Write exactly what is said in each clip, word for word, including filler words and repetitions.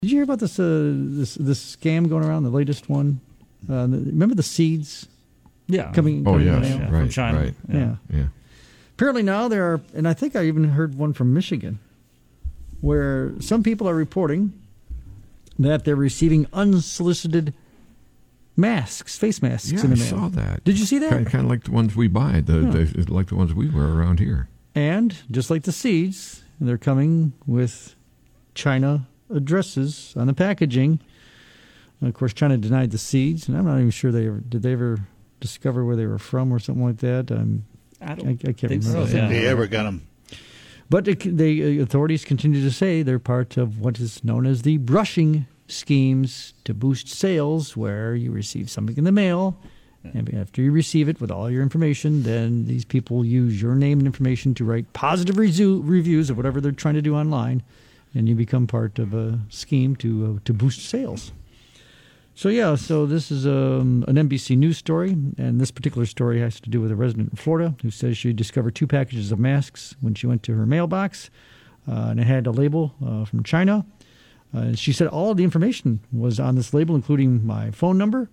Did you hear about this uh, this this scam going around? The latest one. Uh, the, remember the seeds? Yeah. Coming. Oh coming yes, in the mail? right, from China. right. Yeah. Yeah. Yeah. Apparently now there are, and I think I even heard one from Michigan, where some people are reporting that they're receiving unsolicited masks, face masks Yeah, in the I mail. saw that. Did you see that? Kind, kind of like the ones we buy, the, Yeah. the like the ones we wear around here. And just like the seeds, they're coming with China addresses on the packaging. And of course, China denied the seeds, and I'm not even sure they ever, did they ever discover where they were from or something like that. Um, I I, don't I can't think remember. so, yeah. They ever got them. But the, the authorities continue to say they're part of what is known as the brushing schemes to boost sales, where you receive something in the mail, and after you receive it with all your information, then these people use your name and information to write positive resu- reviews of whatever they're trying to do online, and you become part of a scheme to uh, to boost sales. So yeah, so this is um, an N B C News story, and this particular story has to do with a resident in Florida who says she discovered two packages of masks when she went to her mailbox, uh, and it had a label uh, from China. Uh, she said all of the information was on this label, including my phone number.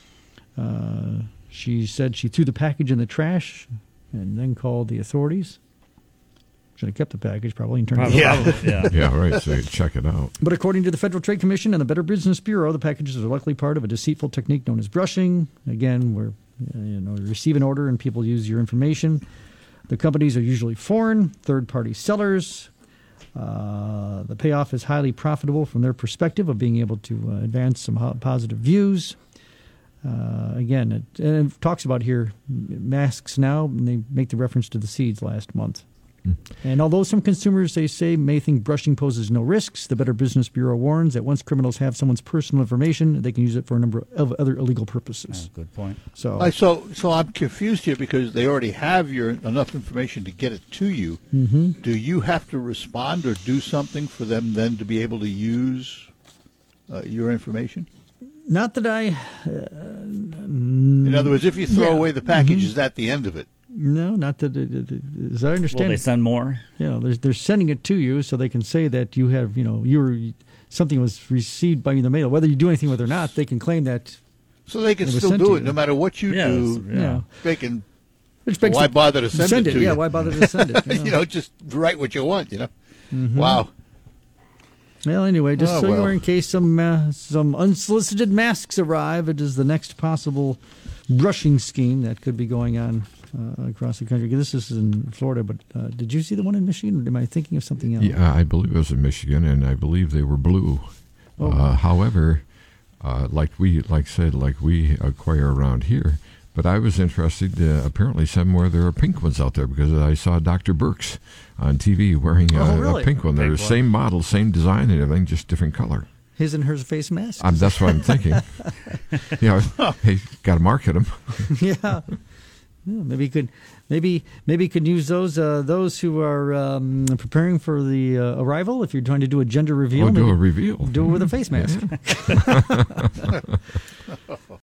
Uh, she said she threw the package in the trash and then called the authorities. Should have kept the package probably and turned Probably, it Yeah. over. probably, yeah. Yeah, right. So you check it out. But according to the Federal Trade Commission and the Better Business Bureau, the packages are likely part of a deceitful technique known as brushing. Again, where uh, you know you receive an order and people use your information. The companies are usually foreign, third-party sellers. Uh, the payoff is highly profitable from their perspective of being able to uh, advance some ho- positive views. Uh, again, it, and it talks about here masks now, and they make the reference to the seeds last month. And although some consumers, they say, may think brushing poses no risks, the Better Business Bureau warns that once criminals have someone's personal information, they can use it for a number of other illegal purposes. Oh, good point. So, I, so, so I'm confused here because they already have your enough information to get it to you. hmm Do you have to respond or do something for them then to be able to use uh, your information? not that I... Uh, In other words, if you throw Yeah. away the package, is that the end of it? no, not that... It, it, it, as I Will understand they it, send more? you know, they're, they're sending it to you so they can say that you have, you know, you were... Something was received by you in the mail. Whether you do anything with it or not, they can claim that... So they can It was still sent do to it you. no matter what you Yeah, do. it's- Yeah. They can. Which makes Why it- bother to send, it, to yeah, you? why bother to send it? You know? you know, just write what you want. You know. Mm-hmm. Wow. Well, anyway, just Oh, so you well. are, in case some uh, some unsolicited masks arrive, it is the next possible brushing scheme that could be going on uh, across the country. This is in Florida, but uh, did you see the one in Michigan? Or am I thinking of something else? Yeah, I believe it was in Michigan, and I believe they were blue. Oh. Uh, however, uh, like we like said, like we acquire around here. But I was interested. Uh, apparently, somewhere there are pink ones out there because I saw Doctor Burks on T V wearing a, Oh, really? a pink one. They're the Pink one. same model, same design, and everything, just different color. His and hers face masks. Um, that's what I'm thinking. you know, hey, got to market them. yeah. Yeah, maybe you could, maybe maybe you could use those uh, those who are um, preparing for the uh, arrival. If you're trying to do a gender reveal, We'll do maybe a reveal. do it with a face mask. Yeah.